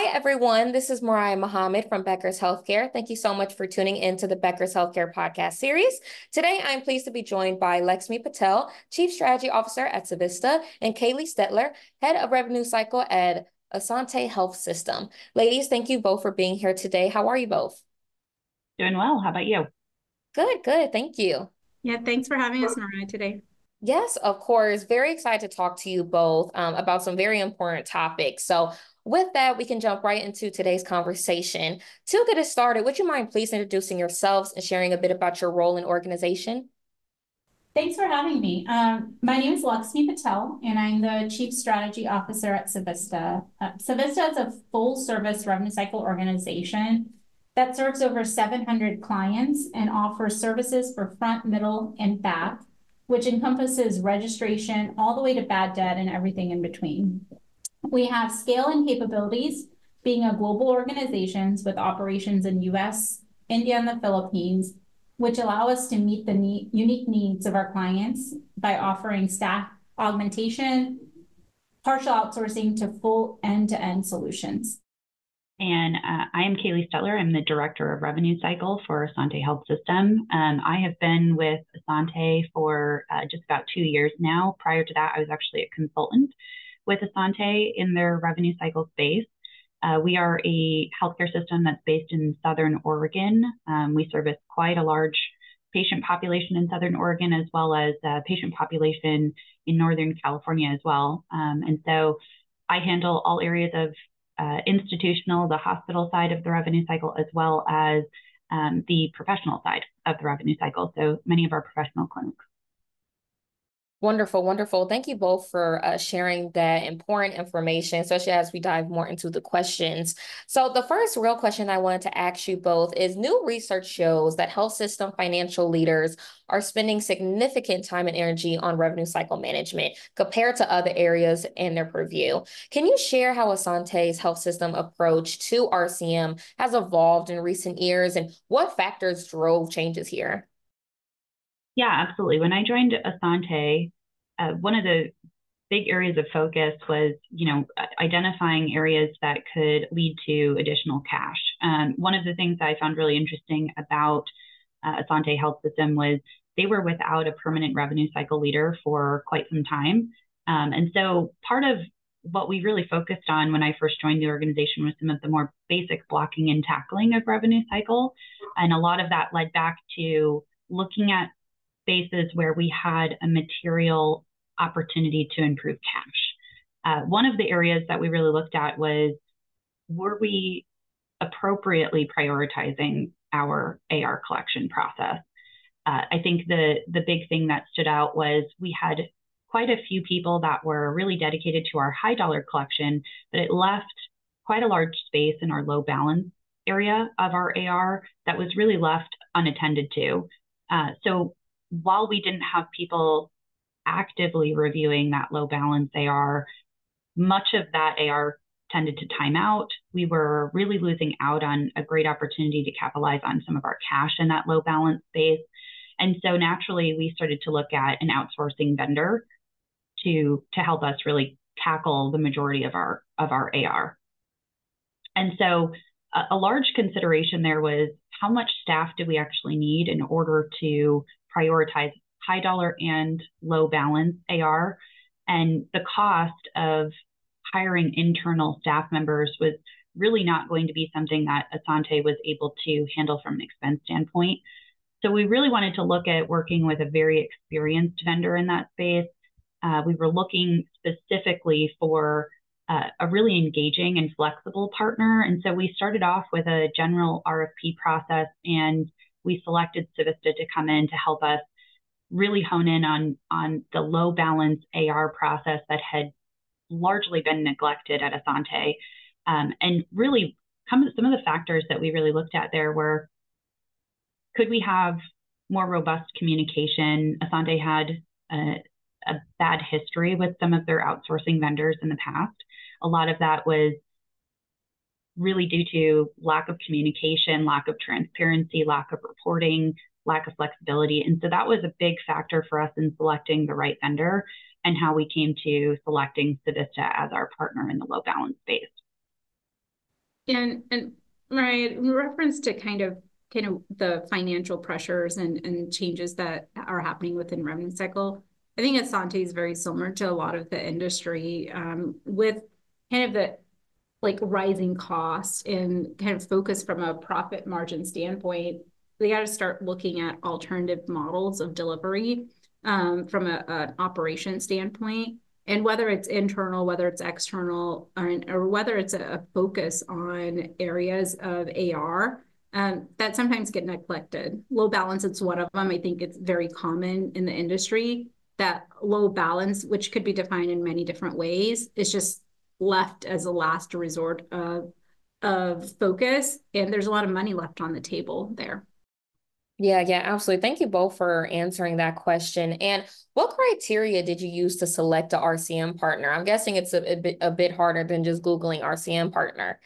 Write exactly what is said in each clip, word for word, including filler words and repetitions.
Hi, everyone. This is Mariah Muhammad from Becker's Healthcare. Thank you so much for tuning into the Becker's Healthcare podcast series. Today, I'm pleased to be joined by Lexmi Patel, Chief Strategy Officer at Civista, and Kaylee Stetler, Head of Revenue Cycle at Asante Health System. Ladies, thank you both for being here today. How are you both? Doing well. How about you? Good, good. Thank you. Yeah, thanks for having us, Mariah, today. Yes, of course. Very excited to talk to you both um, about some very important topics. So with that, we can jump right into today's conversation. To get us started, would you mind please introducing yourselves and sharing a bit about your role in organization? Thanks for having me. Um, my name is Laxmi Patel, and I'm the Chief Strategy Officer at Civista. Uh, Civista is a full-service revenue cycle organization that serves over seven hundred clients and offers services for front, middle, and back, which encompasses registration all the way to bad debt and everything in between. We have scale and capabilities, being a global organization with operations in U S, India, and the Philippines, which allow us to meet the need, unique needs of our clients by offering staff augmentation, partial outsourcing to full end-to-end solutions. And uh, I am Kaylee Stetler. I'm the Director of Revenue Cycle for Asante Health System. Um, I have been with Asante for uh, just about two years now. Prior to that, I was actually a consultant with Asante in their revenue cycle space. Uh, we are a healthcare system that's based in Southern Oregon. Um, we service quite a large patient population in Southern Oregon, as well as a patient population in Northern California as well. Um, and so I handle all areas of uh, institutional, the hospital side of the revenue cycle, as well as um, the professional side of the revenue cycle. So many of our professional clinics. Wonderful, wonderful. Thank you both for uh, sharing that important information, especially as we dive more into the questions. So the first real question I wanted to ask you both is new research shows that health system financial leaders are spending significant time and energy on revenue cycle management compared to other areas in their purview. Can you share how Asante's health system approach to R C M has evolved in recent years and what factors drove changes here? Yeah, absolutely. When I joined Asante, uh, one of the big areas of focus was, you know, identifying areas that could lead to additional cash. Um, one of the things I found really interesting about uh, Asante Health System was they were without a permanent revenue cycle leader for quite some time. Um, and so part of what we really focused on when I first joined the organization was some of the more basic blocking and tackling of revenue cycle. And a lot of that led back to looking at spaces where we had a material opportunity to improve cash. Uh, one of the areas that we really looked at was, were we appropriately prioritizing our A R collection process? Uh, I think the, the big thing that stood out was we had quite a few people that were really dedicated to our high dollar collection, but it left quite a large space in our low balance area of our A R that was really left unattended to. Uh, so while we didn't have people actively reviewing that low balance A R, much of that A R tended to time out. We were really losing out on a great opportunity to capitalize on some of our cash in that low balance space. And so naturally, we started to look at an outsourcing vendor to, to help us really tackle the majority of our, of our A R. And so a, a large consideration there was, how much staff do we actually need in order to prioritize high dollar and low balance A R? And the cost of hiring internal staff members was really not going to be something that Asante was able to handle from an expense standpoint. So we really wanted to look at working with a very experienced vendor in that space. Uh, we were looking specifically for uh, a really engaging and flexible partner. And so we started off with a general R F P process, and we selected Civista to come in to help us really hone in on, on the low balance A R process that had largely been neglected at Asante. Um, and really, come, some of the factors that we really looked at there were, could we have more robust communication? Asante had a, a bad history with some of their outsourcing vendors in the past. A lot of that was really due to lack of communication, lack of transparency, lack of reporting, lack of flexibility. And so that was a big factor for us in selecting the right vendor and how we came to selecting Civista as our partner in the low balance space. And and right, in reference to kind of kind of the financial pressures and, and changes that are happening within revenue cycle, I think Asante is very similar to a lot of the industry, um, with kind of the like rising costs and kind of focus from a profit margin standpoint. They got to start looking at alternative models of delivery, um, from a, an operation standpoint. And whether it's internal, whether it's external, or, or whether it's a, a focus on areas of A R, um, that sometimes get neglected. Low balance is one of them. I think it's very common in the industry that low balance, which could be defined in many different ways, is just left as a last resort of, of focus. And there's a lot of money left on the table there. Yeah, yeah, absolutely. Thank you both for answering that question. And what criteria did you use to select a R C M partner? I'm guessing it's a, a bit a bit harder than just Googling R C M partner.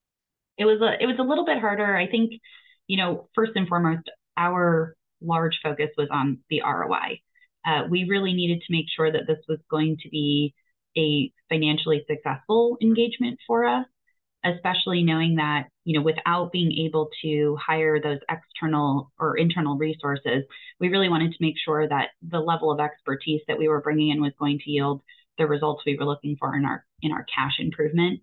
It was a it was a little bit harder. I think, you know, first and foremost, our large focus was on the R O I. Uh, we really needed to make sure that this was going to be a financially successful engagement for us, especially knowing that, you know, without being able to hire those external or internal resources, we really wanted to make sure that the level of expertise that we were bringing in was going to yield the results we were looking for in our in our cash improvement.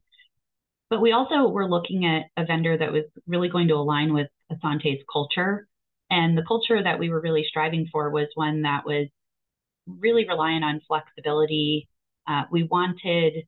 But we also were looking at a vendor that was really going to align with Asante's culture. And the culture that we were really striving for was one that was really reliant on flexibility. Uh, we wanted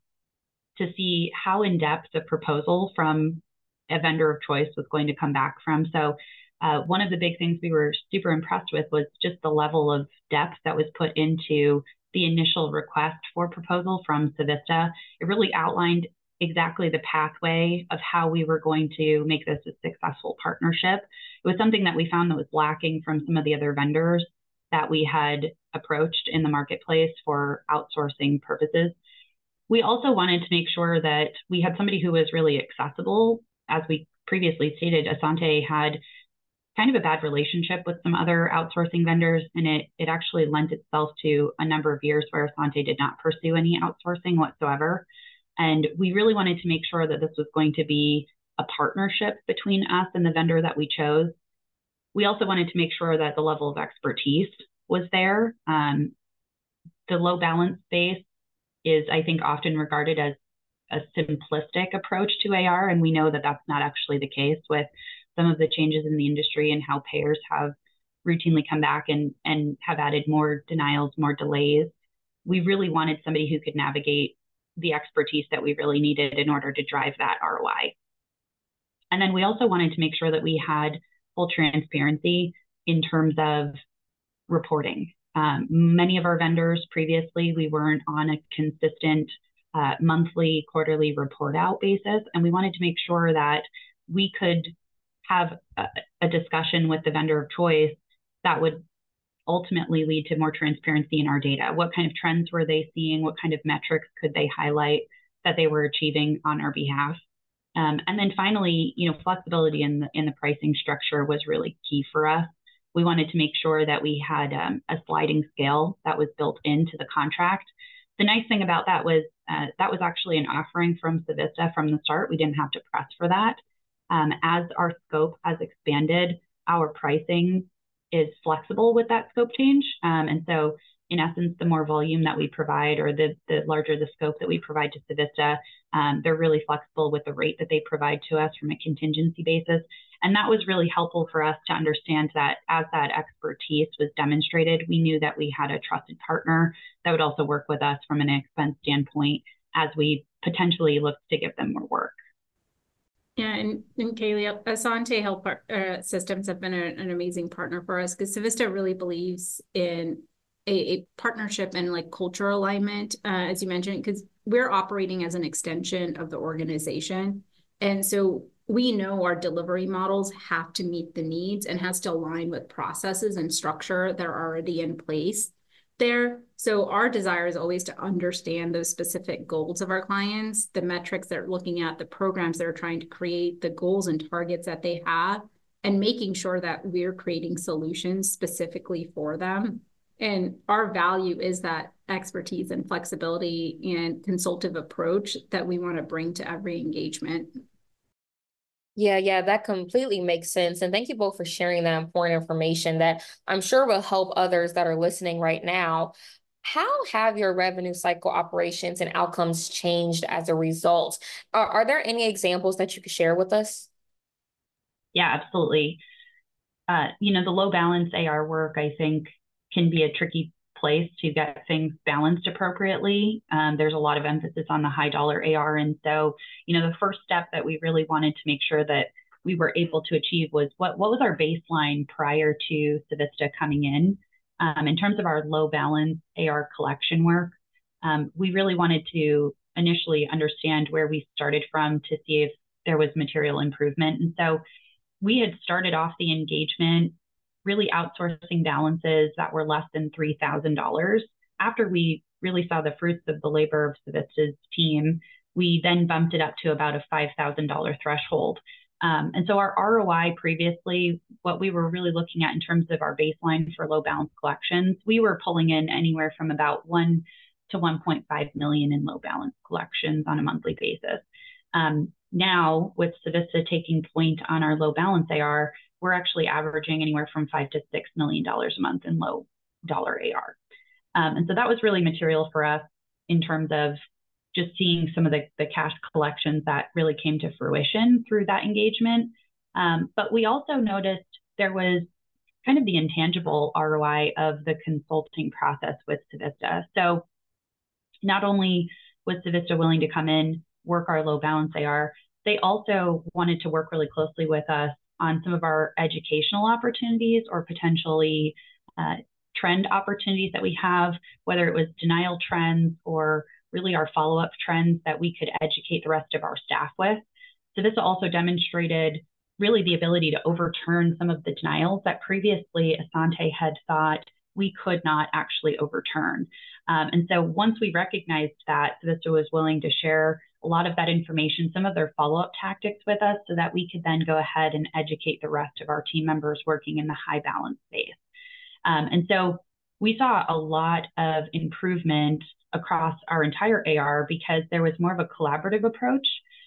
to see how in-depth a proposal from a vendor of choice was going to come back from. So uh, one of the big things we were super impressed with was just the level of depth that was put into the initial request for proposal from Civista. It really outlined exactly the pathway of how we were going to make this a successful partnership. It was something that we found that was lacking from some of the other vendors that we had approached in the marketplace for outsourcing purposes. We also wanted to make sure that we had somebody who was really accessible. As we previously stated, Asante had kind of a bad relationship with some other outsourcing vendors, and it, it actually lent itself to a number of years where Asante did not pursue any outsourcing whatsoever. And we really wanted to make sure that this was going to be a partnership between us and the vendor that we chose. We also wanted to make sure that the level of expertise was there. Um, the low balance space is, I think, often regarded as a simplistic approach to A R, and we know that that's not actually the case with some of the changes in the industry and how payers have routinely come back and, and have added more denials, more delays. We really wanted somebody who could navigate the expertise that we really needed in order to drive that R O I. And then we also wanted to make sure that we had full transparency in terms of reporting. Um, many of our vendors previously, we weren't on a consistent uh, monthly, quarterly report out basis. And we wanted to make sure that we could have a, a discussion with the vendor of choice that would ultimately lead to more transparency in our data. What kind of trends were they seeing? What kind of metrics could they highlight that they were achieving on our behalf? Um, and then finally, you know, flexibility in the, in the pricing structure was really key for us. We wanted to make sure that we had um, a sliding scale that was built into the contract. The nice thing about that was uh, that was actually an offering from Civista from the start. We didn't have to press for that. Um, as our scope has expanded, our pricing is flexible with that scope change. Um, and so in essence, the more volume that we provide or the, the larger the scope that we provide to Civista, um, they're really flexible with the rate that they provide to us from a contingency basis. And that was really helpful for us to understand that as that expertise was demonstrated, we knew that we had a trusted partner that would also work with us from an expense standpoint as we potentially looked to give them more work. Yeah, and, and Kaylee, Asante Health uh, Systems have been a, an amazing partner for us because Civista really believes in a, a partnership and like cultural alignment, uh, as you mentioned, because we're operating as an extension of the organization. And so we know our delivery models have to meet the needs and has to align with processes and structure that are already in place there. So our desire is always to understand those specific goals of our clients, the metrics they're looking at, the programs they're trying to create, the goals and targets that they have, and making sure that we're creating solutions specifically for them. And our value is that expertise and flexibility and consultative approach that we want to bring to every engagement. Yeah, yeah, that completely makes sense. And thank you both for sharing that important information that I'm sure will help others that are listening right now. How have your revenue cycle operations and outcomes changed as a result? Are, are there any examples that you could share with us? Yeah, absolutely. Uh, you know, the low balance A R work, I think, can be a tricky place to get things balanced appropriately. Um, there's a lot of emphasis on the high dollar A R. And so, you know, the first step that we really wanted to make sure that we were able to achieve was what, what was our baseline prior to Civista coming in. Um, in terms of our low balance A R collection work, um, we really wanted to initially understand where we started from to see if there was material improvement. And so we had started off the engagement really outsourcing balances that were less than three thousand dollars. After we really saw the fruits of the labor of Civista's team, we then bumped it up to about a five thousand dollars threshold. Um, and so our R O I previously, what we were really looking at in terms of our baseline for low balance collections, we were pulling in anywhere from about one to one point five million in low balance collections on a monthly basis. Um, now, with Civista taking point on our low balance A R, we're actually averaging anywhere from five to six million dollars a month in low dollar A R. Um, and so that was really material for us in terms of just seeing some of the, the cash collections that really came to fruition through that engagement. Um, but we also noticed there was kind of the intangible R O I of the consulting process with Civista. So not only was Civista willing to come in, work our low balance A R, they also wanted to work really closely with us on some of our educational opportunities or potentially uh, trend opportunities that we have, whether it was denial trends or really our follow-up trends that we could educate the rest of our staff with. So this also demonstrated really the ability to overturn some of the denials that previously Asante had thought we could not actually overturn. Um, and so once we recognized that, Civista was willing to share a lot of that information, some of their follow-up tactics with us so that we could then go ahead and educate the rest of our team members working in the high balance space. Um, and so we saw a lot of improvement across our entire A R because there was more of a collaborative approach,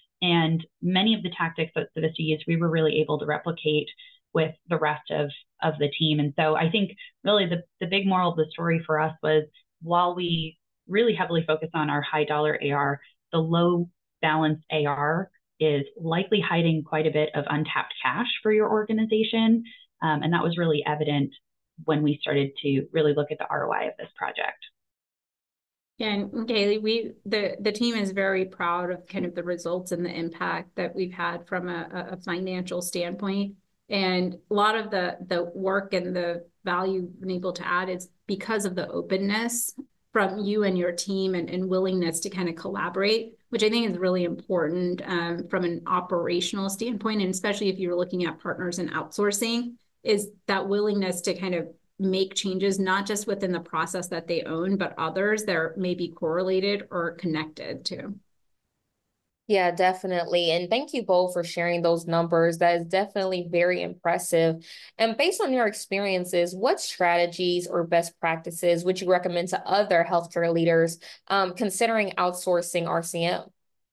and many of the tactics that Civista used, we were really able to replicate with the rest of, of the team. And so I think really the, the big moral of the story for us was while we really heavily focus on our high dollar A R, the low balance A R is likely hiding quite a bit of untapped cash for your organization. Um, and that was really evident when we started to really look at the R O I of this project. Yeah, and Kaylee, we the the team is very proud of kind of the results and the impact that we've had from a, a financial standpoint. And a lot of the the work and the value we've been able to add is because of the openness from you and your team and, and willingness to kind of collaborate, which I think is really important um, from an operational standpoint, and especially if you're looking at partners and outsourcing, is that willingness to kind of make changes, not just within the process that they own, but others that are maybe correlated or connected to. Yeah, definitely. And thank you both for sharing those numbers. That is definitely very impressive. And based on your experiences, what strategies or best practices would you recommend to other healthcare leaders um, considering outsourcing R C M?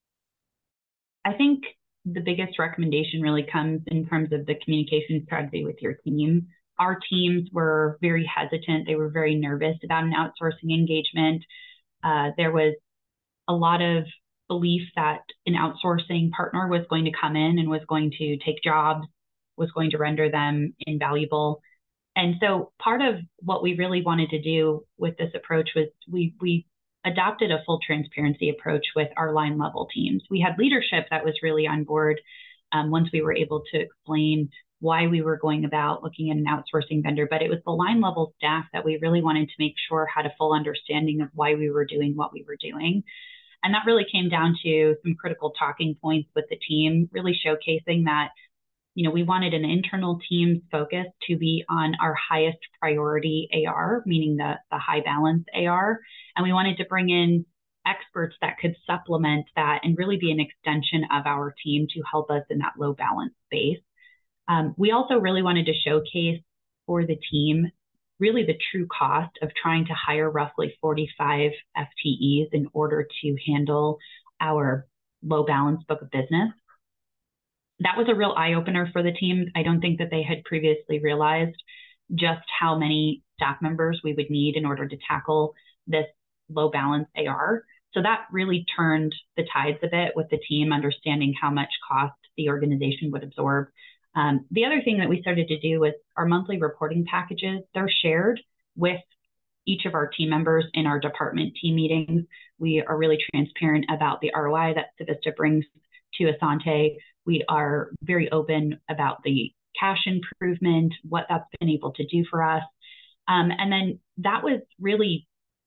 I think the biggest recommendation really comes in terms of the communication strategy with your team. Our teams were very hesitant. They were very nervous about an outsourcing engagement. Uh, there was a lot of belief that an outsourcing partner was going to come in and was going to take jobs, was going to render them invaluable. And so part of what we really wanted to do with this approach was we, we adopted a full transparency approach with our line level teams. We had leadership that was really on board um, once we were able to explain why we were going about looking at an outsourcing vendor, but it was the line level staff that we really wanted to make sure had a full understanding of why we were doing what we were doing. And that really came down to some critical talking points with the team, really showcasing that, you know, we wanted an internal team's focus to be on our highest priority A R, meaning the, the high balance A R. And we wanted to bring in experts that could supplement that and really be an extension of our team to help us in that low balance space. Um, we also really wanted to showcase for the team really the true cost of trying to hire roughly forty-five F T Es in order to handle our low balance book of business. that was a real eye-opener for the team. I don't think that they had previously realized just how many staff members we would need in order to tackle this low balance A R. So that really turned the tides a bit with the team, understanding how much cost the organization would absorb. Um, the other thing that we started to do was our monthly reporting packages. They're shared with each of our team members in our department team meetings. We are really transparent about the R O I that Civista brings to Asante. We are very open about the cash improvement, what that's been able to do for us. Um, and then that was really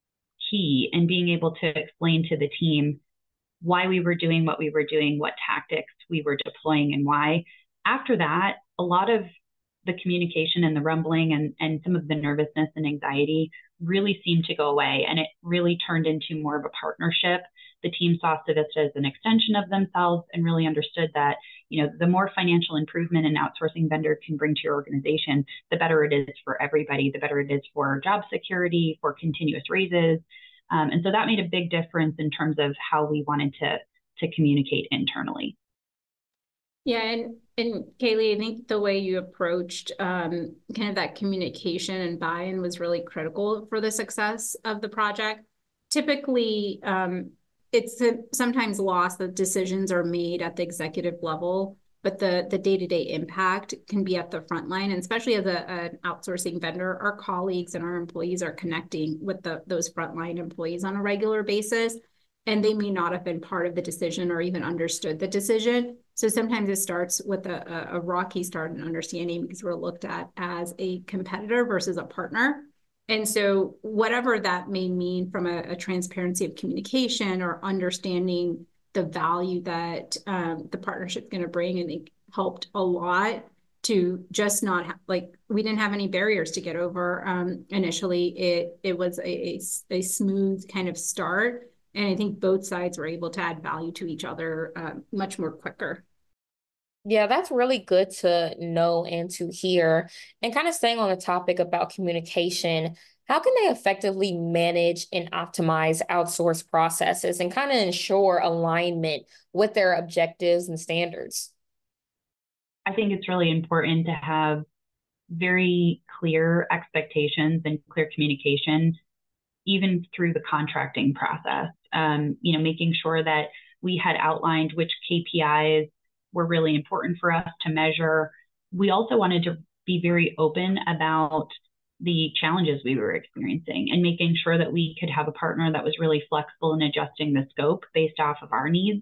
key in being able to explain to the team why we were doing what we were doing, what tactics we were deploying, and why. After that, a lot of the communication and the rumbling and, and some of the nervousness and anxiety really seemed to go away, and it really turned into more of a partnership. The team saw Civista as an extension of themselves and really understood that, you know, the more financial improvement an outsourcing vendor can bring to your organization, the better it is for everybody, the better it is for job security, for continuous raises. Um, and so that made a big difference in terms of how we wanted to, to communicate internally. Yeah, and, and Kaylee, I think the way you approached um, kind of that communication and buy-in was really critical for the success of the project. Typically, um, it's sometimes lost that decisions are made at the executive level, but the, the day-to-day impact can be at the front line. And especially as a, an outsourcing vendor, our colleagues and our employees are connecting with the, those frontline employees on a regular basis, and they may not have been part of the decision or even understood the decision. So sometimes it starts with a, a rocky start in understanding because we're looked at as a competitor versus a partner. And so whatever that may mean from a, a transparency of communication or understanding the value that um, the partnership is going to bring, and it helped a lot to just not ha- like we didn't have any barriers to get over. Um, initially, it it was a, a, a smooth kind of start. And I think both sides were able to add value to each other uh, much more quicker. Yeah, that's really good to know and to hear. And kind of staying on the topic about communication, how can they effectively manage and optimize outsourced processes and kind of ensure alignment with their objectives and standards? I think it's really important to have very clear expectations and clear communication, even through the contracting process. Um, you know, making sure that we had outlined which K P Is were really important for us to measure. We also wanted to be very open about the challenges we were experiencing and making sure that we could have a partner that was really flexible in adjusting the scope based off of our needs.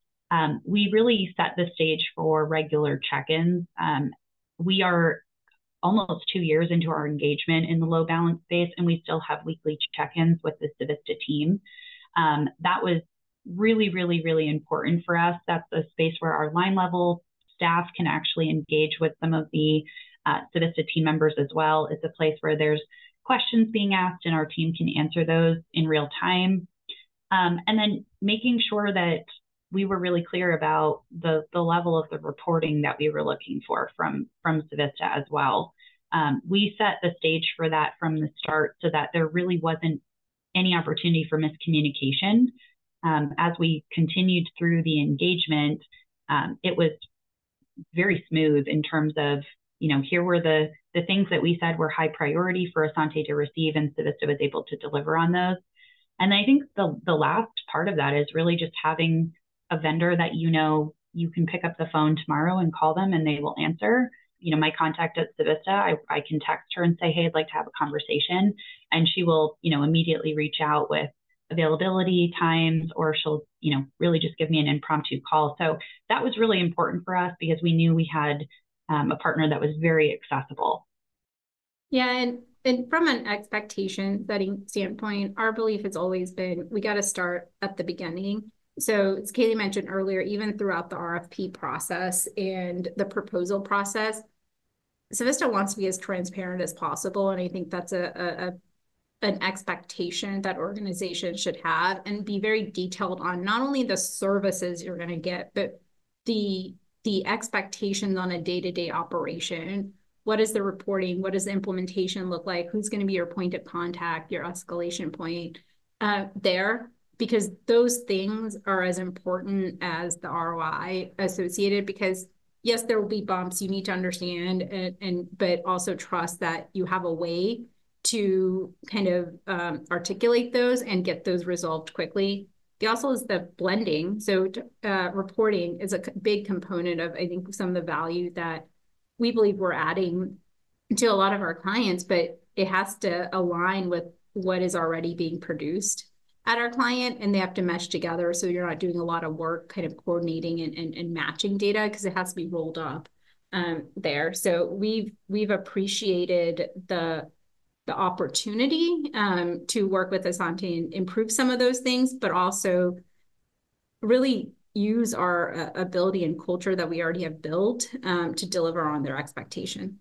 Um, we really set the stage for regular check-ins. Um, we are almost two years into our engagement in the low balance space, and we still have weekly check-ins with the Civista team. Um, that was really, really, really important for us. That's a space where our line level staff can actually engage with some of the uh, Civista team members as well. It's a place where there's questions being asked and our team can answer those in real time. Um, and then making sure that we were really clear about the, the level of the reporting that we were looking for from, from Civista as well. Um, we set the stage for that from the start so that there really wasn't any opportunity for miscommunication. Um, as we continued through the engagement, um, it was very smooth in terms of, you know, here were the, the things that we said were high priority for Asante to receive, and Civista was able to deliver on those. And I think the, the last part of that is really just having a vendor that, you know, you can pick up the phone tomorrow and call them and they will answer. You know, my contact at Civista, I, I can text her and say, hey, I'd like to have a conversation. And she will, you know, immediately reach out with availability times, or she'll, you know, really just give me an impromptu call. So that was really important for us because we knew we had um, a partner that was very accessible. Yeah, and and from an expectation setting standpoint, our belief has always been we got to start at the beginning. So as Kaylee mentioned earlier, even throughout the R F P process and the proposal process, Civista wants to be as transparent as possible. And I think that's a, a, a an expectation that organizations should have, and be very detailed on not only the services you're going to get, but the the expectations on a day-to-day operation. What is the reporting? What does the implementation look like? Who's going to be your point of contact, your escalation point uh, there? Because those things are as important as the R O I associated, because yes, there will be bumps. You need to understand and, and but also trust that you have a way to kind of um, articulate those and get those resolved quickly. The also is the blending. So uh, reporting is a big component of, I think, some of the value that we believe we're adding to a lot of our clients, but it has to align with what is already being produced at our client, and they have to mesh together. So you're not doing a lot of work kind of coordinating and, and, and matching data, because it has to be rolled up um, there. So we've we've appreciated the the opportunity um, to work with Asante and improve some of those things, but also really use our uh, ability and culture that we already have built um, to deliver on their expectation.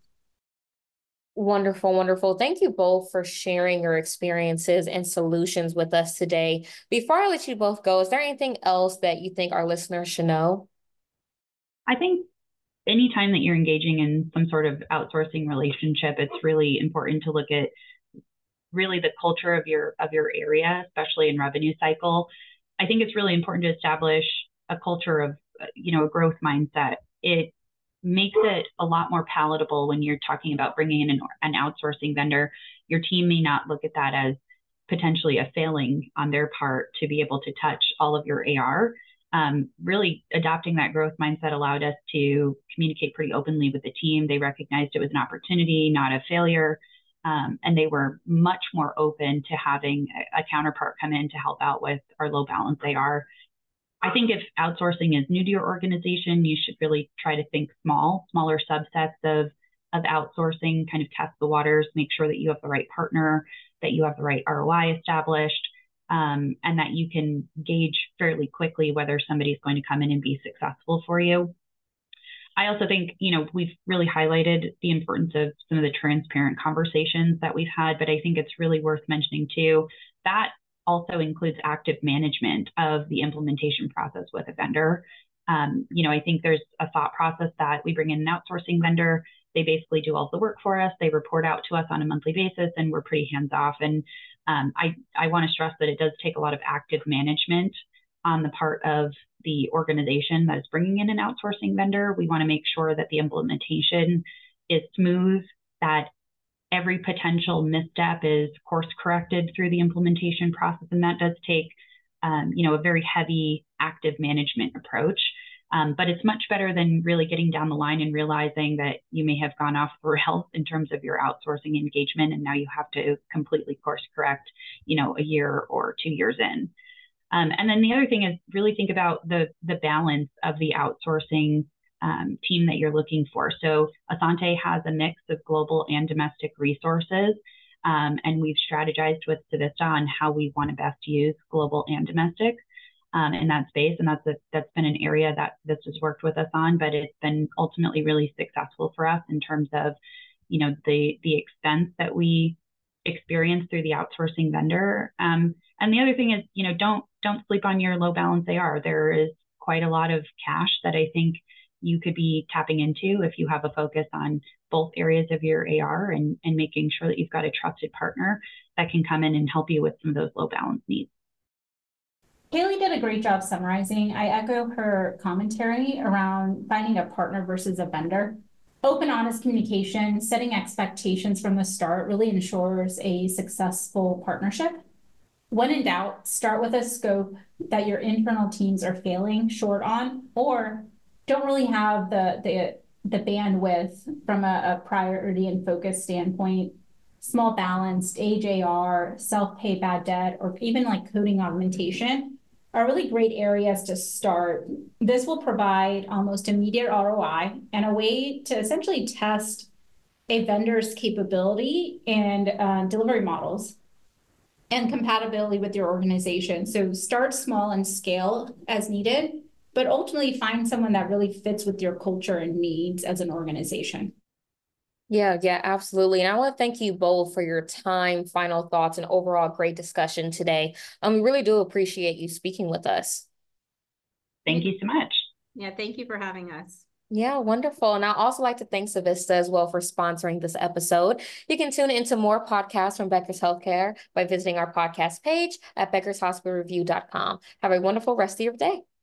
Wonderful, wonderful. Thank you both for sharing your experiences and solutions with us today. Before I let you both go, is there anything else that you think our listeners should know? I think anytime that you're engaging in some sort of outsourcing relationship, it's really important to look at really the culture of your of your area, especially in revenue cycle. I think it's really important to establish a culture of, you know, a growth mindset. It makes it a lot more palatable when you're talking about bringing in an, an outsourcing vendor. Your team may not look at that as potentially a failing on their part to be able to touch all of your A R. Um, really adopting that growth mindset allowed us to communicate pretty openly with the team. They recognized it was an opportunity, not a failure. Um, and they were much more open to having a, a counterpart come in to help out with our low balance A R. I think if outsourcing is new to your organization, you should really try to think small, smaller subsets of, of outsourcing, kind of test the waters, make sure that you have the right partner, that you have the right R O I established, um, and that you can gauge fairly quickly whether somebody's going to come in and be successful for you. I also think, you know, we've really highlighted the importance of some of the transparent conversations that we've had, but I think it's really worth mentioning too, that also includes active management of the implementation process with a vendor. Um, you know, I think there's a thought process that we bring in an outsourcing vendor, they basically do all the work for us, they report out to us on a monthly basis, and we're pretty hands-off. And um, I, I want to stress that it does take a lot of active management on the part of the organization that is bringing in an outsourcing vendor. We want to make sure that the implementation is smooth, that every potential misstep is course corrected through the implementation process. And that does take, um, you know, a very heavy active management approach. Um, but it's much better than really getting down the line and realizing that you may have gone off the rails in terms of your outsourcing engagement, and now you have to completely course correct, you know, a year or two years in. Um, and then the other thing is really think about the, the balance of the outsourcing um, team that you're looking for. So Asante has a mix of global and domestic resources, um, and we've strategized with Civista on how we want to best use global and domestic um, in that space. And that's a, that's been an area that this has worked with us on, but it's been ultimately really successful for us in terms of, you know, the the expense that we experience through the outsourcing vendor. Um, and the other thing is, you know, don't don't sleep on your low balance A R. There is quite a lot of cash that I think you could be tapping into if you have a focus on both areas of your A R and, and making sure that you've got a trusted partner that can come in and help you with some of those low balance needs. Haley did a great job summarizing. I echo her commentary around finding a partner versus a vendor. Open, honest communication, setting expectations from the start really ensures a successful partnership. When in doubt, start with a scope that your internal teams are failing short on or don't really have the, the, the bandwidth from a, a priority and focus standpoint. Small balanced, age A R, self-pay bad debt, or even like coding augmentation are really great areas to start. This will provide almost immediate R O I and a way to essentially test a vendor's capability and uh, delivery models and compatibility with your organization. So start small and scale as needed, but ultimately find someone that really fits with your culture and needs as an organization. Yeah, yeah, absolutely. And I want to thank you both for your time, final thoughts, and overall great discussion today. Um, we really do appreciate you speaking with us. Thank you so much. Yeah, thank you for having us. Yeah, wonderful. And I'd also like to thank Civista as well for sponsoring this episode. You can tune into more podcasts from Becker's Healthcare by visiting our podcast page at beckers hospital review dot com. Have a wonderful rest of your day.